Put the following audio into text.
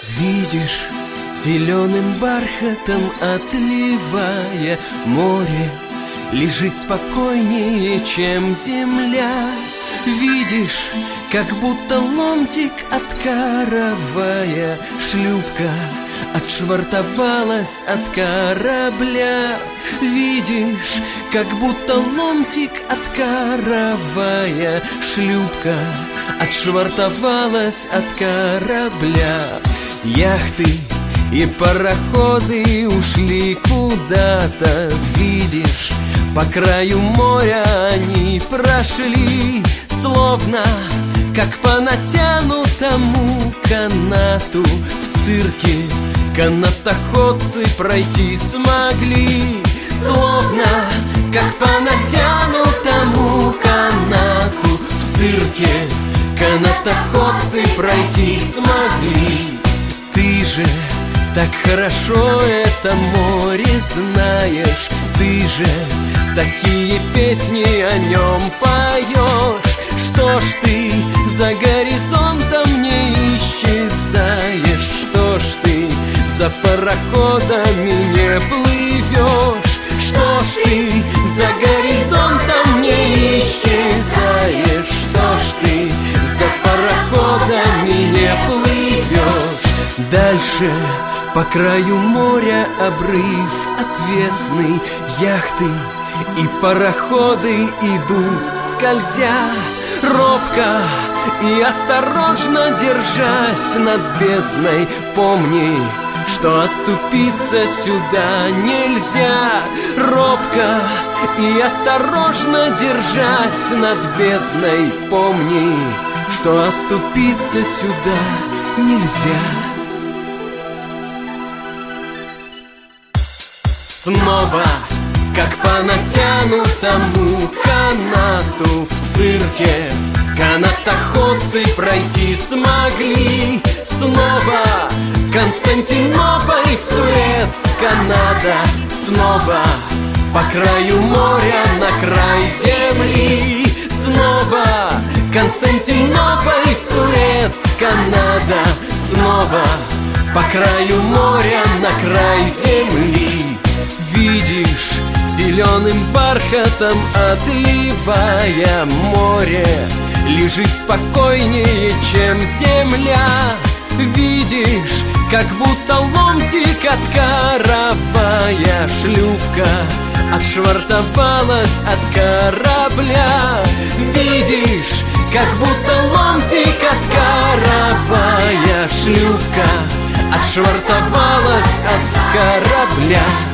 Видишь, зеленым бархатом отливая, море лежит спокойнее, чем земля. Видишь, как будто ломтик от каравая, шлюпка отшвартовалась от корабля. Видишь, как будто ломтик от каравая, шлюпка отшвартовалась от корабля. Яхты и пароходы ушли куда-то, видишь, по краю моря они прошли, словно как по натянутому канату. В цирке канатоходцы пройти смогли, словно как по натянутому канату. В цирке канатоходцы пройти смогли. Ты же так хорошо это море знаешь, ты же такие песни о нем поешь. Что ж ты за горизонтом не исчезаешь? Что ж ты за пароходами не плывешь? Что ж ты за горизонтом не исчезаешь? Что ж ты за пароходами не плывешь? Дальше по краю моря обрыв отвесный, яхты и пароходы идут скользя, робко и осторожно держась над бездной. Помни, что оступиться сюда нельзя. Робко и осторожно держась над бездной. Помни, что оступиться сюда нельзя. Снова, как по натянутому канату, в цирке канатоходцы пройти смогли. Снова Константинополь, Суэц, Канада. Снова по краю моря на край земли. Снова Константинополь, Суэц, Канада. Снова по краю моря на край земли. Видишь, зеленым бархатом отливая, море лежит спокойнее, чем земля. Видишь, как будто ломтик от каравая, шлюпка отшвартовалась от корабля. Видишь, как будто ломтик от каравая, шлюпка отшвартовалась от корабля.